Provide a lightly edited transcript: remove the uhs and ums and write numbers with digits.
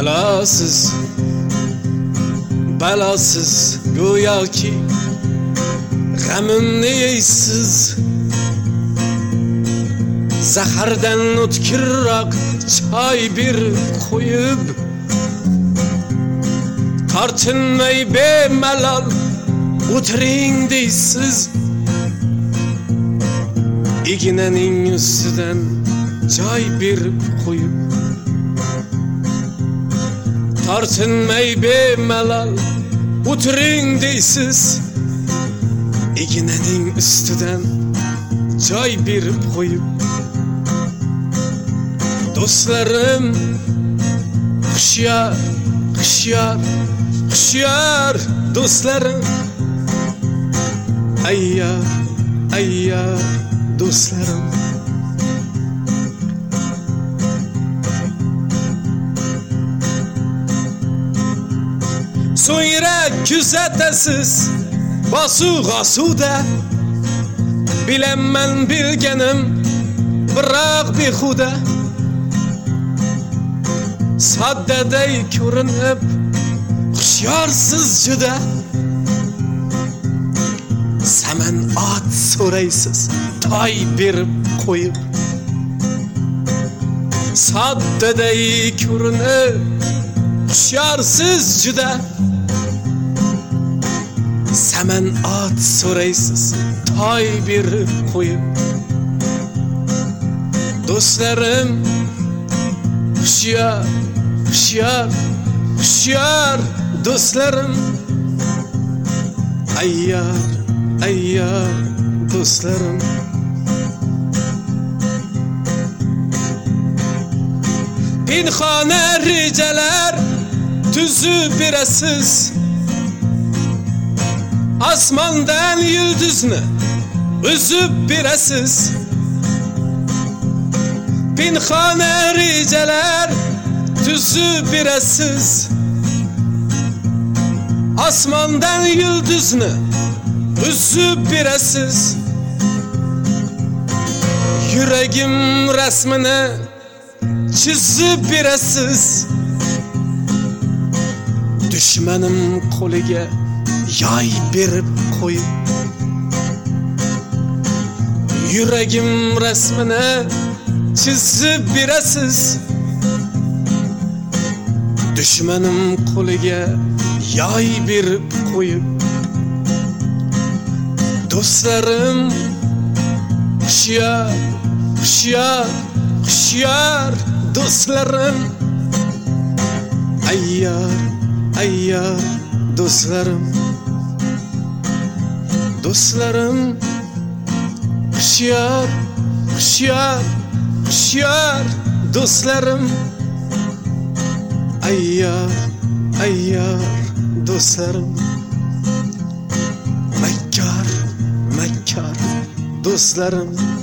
Belasız, belasız go'yo ki g'amimni yeysiz. Zahardan o'tkirroq choy berib qo'yib, tortinmay bemalol o'tiring deysiz. Ignaning ustidan joy berib qo'yib, tortinmay bemalol o'tiring deysiz. Ignaning ustidan joy berib qo'yib, do'stlarim hushyor, hushyor, hushyor do'stlarim. Ayyor, ayyor do'stlarim. So'ngra kuzatasiz bosu-g'osuda, bilaman bilganim biroq behuda. Soddaday ko'rinib hushyorsiz juda. Saman ot so'raysiz toy berib qo'yib. Soddaday ko'rinib hushyorsiz juda. Saman ot so'raysiz toy berib qo'yib. Do'stlarim hushyor, hushyor, hushyor do'stlarim. Ayyor, ayyor do'stlarim. Pinhona rejalar tuzib berasiz, osmondan yulduzni uzib berasiz. Pinhona rejalar tuzib berasiz, osmondan yulduzni uzib berasiz. Yuragim rasmini chizib berasiz. Dushmanim qo'liga yoy berib qo'yib. Yuragim rasmini chizib berasiz. Dushmanim qo'liga yoy berib qo'yib. Do'stlarim hushyor, hushyor, hushyor do'stlarim. Ayyor, ayyor do'stlarim. Do'stlarim hushyor, hushyor, hushyor do'stlarim. Ayyor, ayyor do'stlarim. Makkor, makkor do'stlarim.